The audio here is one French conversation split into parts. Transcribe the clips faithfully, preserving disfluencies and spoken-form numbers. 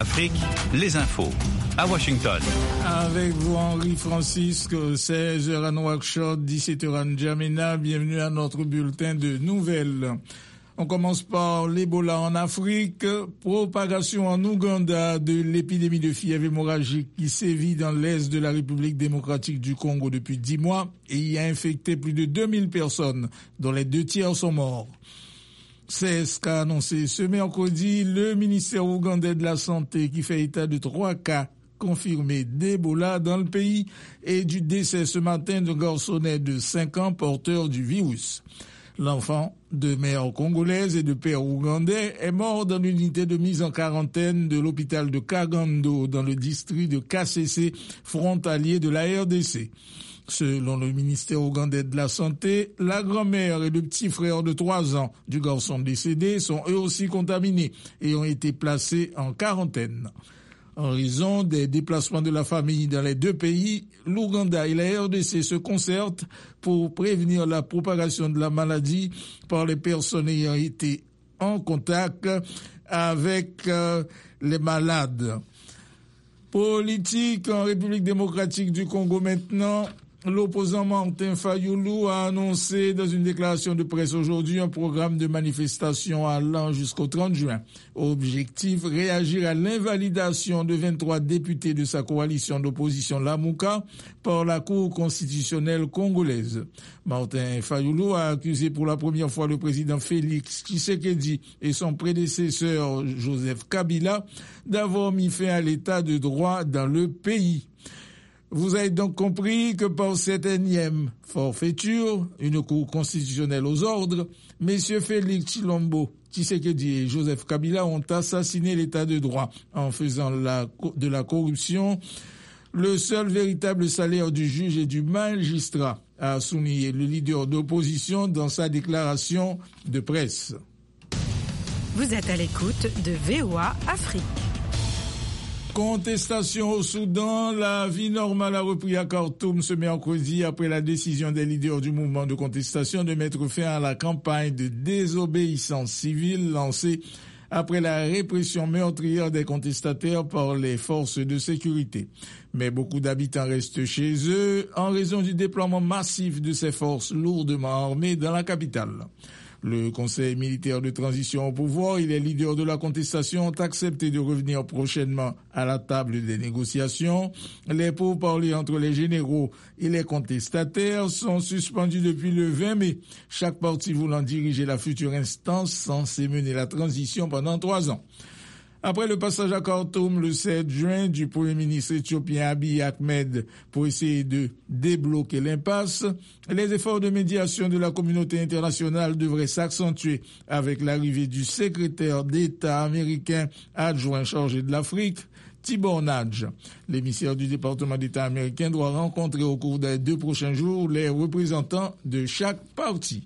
Afrique, les infos. À Washington. Avec vous, Henri Francisque, seize heures à Nouakchott, dix-sept heures à N'Djamena. Bienvenue à notre bulletin de nouvelles. On commence par l'Ebola en Afrique. Propagation en Ouganda de l'épidémie de fièvre hémorragique qui sévit dans l'est de la République démocratique du Congo depuis dix mois et y a infecté plus de deux mille personnes, dont les deux tiers sont morts. C'est ce qu'a annoncé ce mercredi le ministère ougandais de la Santé qui fait état de trois cas confirmés d'Ebola dans le pays et du décès ce matin d'un garçonnet de cinq ans porteur du virus. L'enfant, de mère congolaise et de père ougandais, est mort dans l'unité de mise en quarantaine de l'hôpital de Kagando dans le district de K C C, frontalier de la R D C. Selon le ministère ougandais de la Santé, la grand-mère et le petit frère de trois ans du garçon décédé sont eux aussi contaminés et ont été placés en quarantaine. En raison des déplacements de la famille dans les deux pays, l'Ouganda et la R D C se concertent pour prévenir la propagation de la maladie par les personnes ayant été en contact avec euh, les malades. Politique en République démocratique du Congo maintenant. L'opposant Martin Fayulu a annoncé dans une déclaration de presse aujourd'hui un programme de manifestation allant jusqu'au trente juin. Objectif, réagir à l'invalidation de vingt-trois députés de sa coalition d'opposition Lamuka par la Cour constitutionnelle congolaise. Martin Fayulu a accusé pour la première fois le président Félix Tshisekedi et son prédécesseur Joseph Kabila d'avoir mis fin à l'état de droit dans le pays. Vous avez donc compris que par cette énième forfaiture, une cour constitutionnelle aux ordres, messieurs Félix Tshilombo, Tshisekedi et Joseph Kabila ont assassiné l'état de droit en faisant la, de la corruption le seul véritable salaire du juge et du magistrat, a souligné le leader d'opposition dans sa déclaration de presse. Vous êtes à l'écoute de V O A Afrique. Contestation au Soudan, la vie normale a repris à Khartoum ce mercredi après la décision des leaders du mouvement de contestation de mettre fin à la campagne de désobéissance civile lancée après la répression meurtrière des contestataires par les forces de sécurité. Mais beaucoup d'habitants restent chez eux en raison du déploiement massif de ces forces lourdement armées dans la capitale. Le Conseil militaire de transition au pouvoir et les leaders de la contestation ont accepté de revenir prochainement à la table des négociations. Les pourparlers entre les généraux et les contestataires sont suspendus depuis le vingt mai, chaque parti voulant diriger la future instance censée mener la transition pendant trois ans. Après le passage à Khartoum le sept juin du Premier ministre éthiopien Abiy Ahmed pour essayer de débloquer l'impasse, les efforts de médiation de la communauté internationale devraient s'accentuer avec l'arrivée du secrétaire d'État américain adjoint chargé de l'Afrique, Tibor Nadj. L'émissaire du département d'État américain doit rencontrer au cours des deux prochains jours les représentants de chaque parti.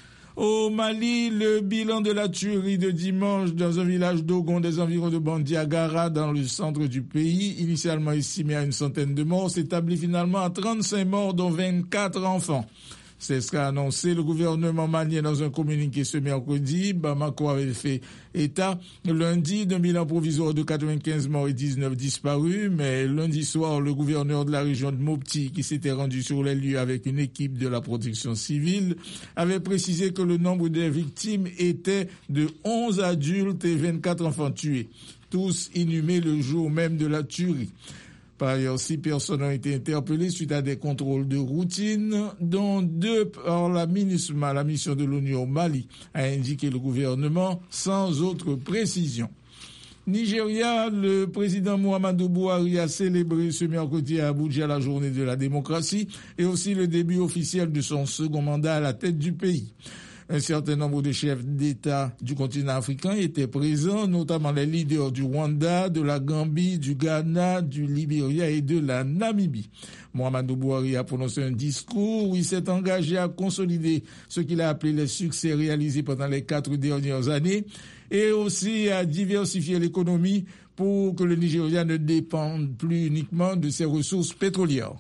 Au Mali, le bilan de la tuerie de dimanche dans un village d'Ogon des environs de Bandiagara dans le centre du pays, initialement estimé à une centaine de morts, s'établit finalement à trente-cinq morts dont vingt-quatre enfants. C'est ce qu'a annoncé le gouvernement malien dans un communiqué ce mercredi. Bamako avait fait état lundi d'un bilan provisoire de quatre-vingt-quinze morts et dix-neuf disparus, mais lundi soir, le gouverneur de la région de Mopti, qui s'était rendu sur les lieux avec une équipe de la protection civile, avait précisé que le nombre des victimes était de onze adultes et vingt-quatre enfants tués, tous inhumés le jour même de la tuerie. Par ailleurs, six personnes ont été interpellées suite à des contrôles de routine, dont deux par la MINUSMA, la mission de l'ONU au Mali, a indiqué le gouvernement sans autre précision. Nigeria, le président Muhammadu Buhari a célébré ce mercredi à Abuja la journée de la démocratie et aussi le début officiel de son second mandat à la tête du pays. Un certain nombre de chefs d'État du continent africain étaient présents, notamment les leaders du Rwanda, de la Gambie, du Ghana, du Libéria et de la Namibie. Muhammadu Buhari a prononcé un discours où il s'est engagé à consolider ce qu'il a appelé les succès réalisés pendant les quatre dernières années et aussi à diversifier l'économie pour que le Nigeria ne dépende plus uniquement de ses ressources pétrolières.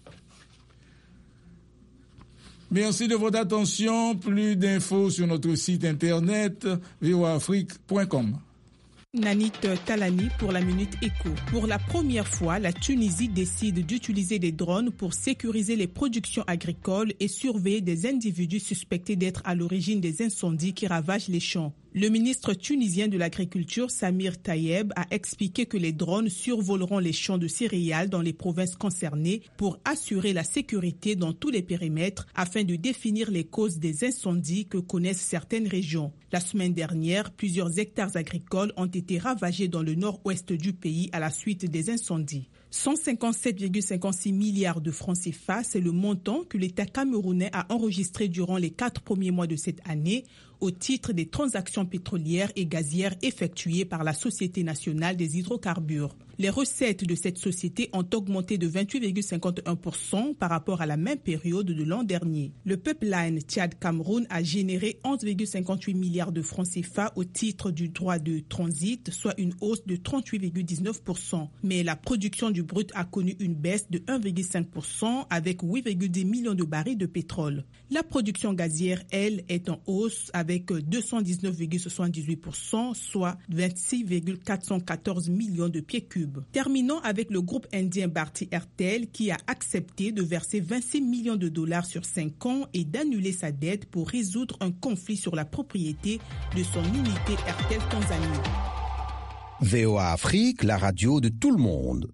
Merci de votre attention. Plus d'infos sur notre site internet v o a afrique point com. Nanit Talani pour la Minute Éco. Pour la première fois, la Tunisie décide d'utiliser des drones pour sécuriser les productions agricoles et surveiller des individus suspectés d'être à l'origine des incendies qui ravagent les champs. Le ministre tunisien de l'Agriculture, Samir Tayeb, a expliqué que les drones survoleront les champs de céréales dans les provinces concernées pour assurer la sécurité dans tous les périmètres afin de définir les causes des incendies que connaissent certaines régions. La semaine dernière, plusieurs hectares agricoles ont été ravagés dans le nord-ouest du pays à la suite des incendies. cent cinquante-sept virgule cinquante-six milliards de francs C F A, c'est le montant que l'État camerounais a enregistré durant les quatre premiers mois de cette année au titre des transactions pétrolières et gazières effectuées par la Société nationale des hydrocarbures. Les recettes de cette société ont augmenté de vingt-huit virgule cinquante et un pour cent par rapport à la même période de l'an dernier. Le pipeline Tchad-Cameroun a généré onze virgule cinquante-huit milliards de francs C F A au titre du droit de transit, soit une hausse de trente-huit virgule dix-neuf pour cent. Mais la production du brut a connu une baisse de un virgule cinq pour cent avec huit virgule dix millions de barils de pétrole. La production gazière, elle, est en hausse avec deux cent dix-neuf virgule soixante-dix-huit pour cent, soit vingt-six virgule quatre cent quatorze millions de pieds cubes. Terminons avec le groupe indien Bharti Airtel qui a accepté de verser vingt-six millions de dollars sur cinq ans et d'annuler sa dette pour résoudre un conflit sur la propriété de son unité Airtel Tanzanie. V O A Afrique, la radio de tout le monde.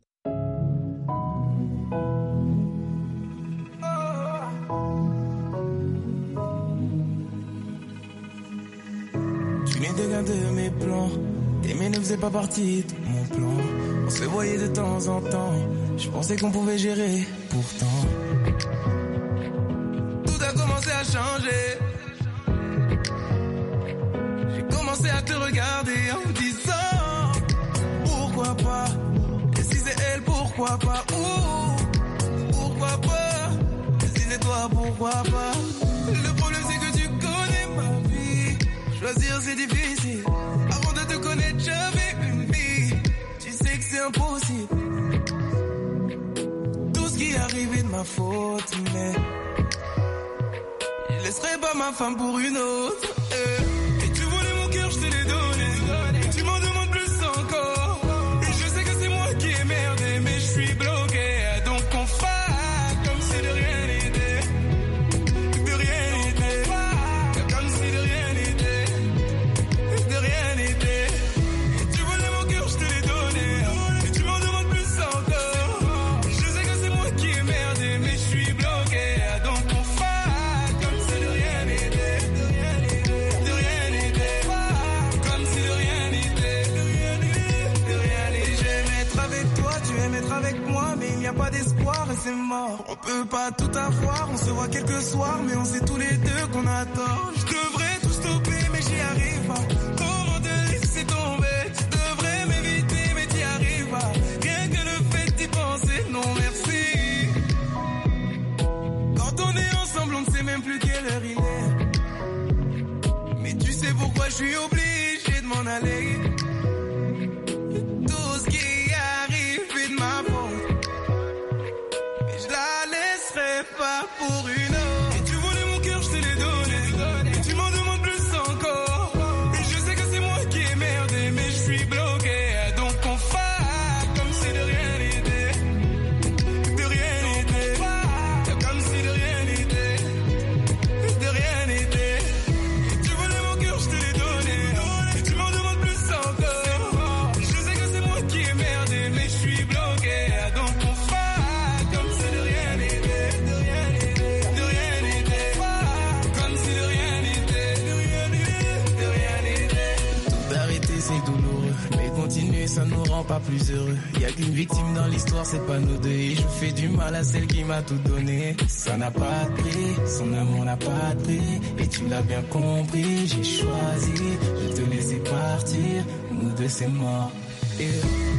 Tu n'étais qu'un de mes plans, t'aimer ne faisait pas partie de mon plan. On se voyait de temps en temps, je pensais qu'on pouvait gérer, pourtant tout a commencé à changer. J'ai commencé à te regarder en me disant pourquoi pas, et si c'est elle, pourquoi pas, ouh, pourquoi pas, et si c'est toi, pourquoi pas. Le problème c'est que tu connais ma vie, choisir c'est difficile, avant de te connaître j'avais une vie, tu sais que c'est impossible. Tout ce qui est arrivé de ma faute, mais je laisserai pas ma femme pour une autre. eh. Et tu voulais mon cœur, je te l'ai donné, tu m'en demandes plus encore, et je sais que c'est moi qui ai merdé, mais je suis bloqué, donc on fait comme si de rien n'était, de rien n'était, comme si de rien n'était, de rien n'était. Et tu voulais mon cœur, je te l'ai donné, et tu m'en demandes plus encore, je sais que c'est moi qui ai merdé, mais je suis bloqué, donc on fait comme si de rien n'était, de rien n'était, de rien n'était, comme si de rien n'était, de rien n'était, de rien n'était. J'aime être avec toi, tu aimes être avec moi, mais il n'y a pas d'espoir et c'est mort. On peut pas tout avoir, on se voit quelques soirs, mais on sait tous les deux qu'on a tort. Je devrais tout stopper, mais j'y arrive pas. Comment te laisser tomber? Tu devrais m'éviter, mais t'y arrives pas. Rien que le fait d'y penser, non merci. Quand on est ensemble, on ne sait même plus quelle heure il est. Mais tu sais pourquoi je suis obligé de m'en aller. Tout ce qui arrive est de ma faute, mais je la laisserai pas pour une autre. Et tu voulais mon cœur, je te l'ai donné, et tu m'en demandes plus encore, et je sais que c'est moi qui ai merdé, mais je suis bloqué, donc on fait comme si de rien n'était, de rien n'était, comme si de rien n'était, de rien n'était. Et tu voulais mon cœur, je te l'ai donné, et tu m'en demandes plus encore, je sais que c'est moi qui ai merdé, mais je suis bloqué, donc on fait comme si de rien n'était, de rien n'était, de rien n'était, comme si de rien n'était, de rien n'était, de rien n'était. Tout arrêter c'est douloureux, mais continuer ça nous rend pas plus heureux. Y'a qu'une victime dans l'histoire, c'est pas nous deux, et je fais du mal à celle qui m'a tout donné. Ça n'a pas de prix, son amour n'a pas de prix, et tu l'as bien compris, j'ai choisi de te laisser partir, nous deux c'est mort. Et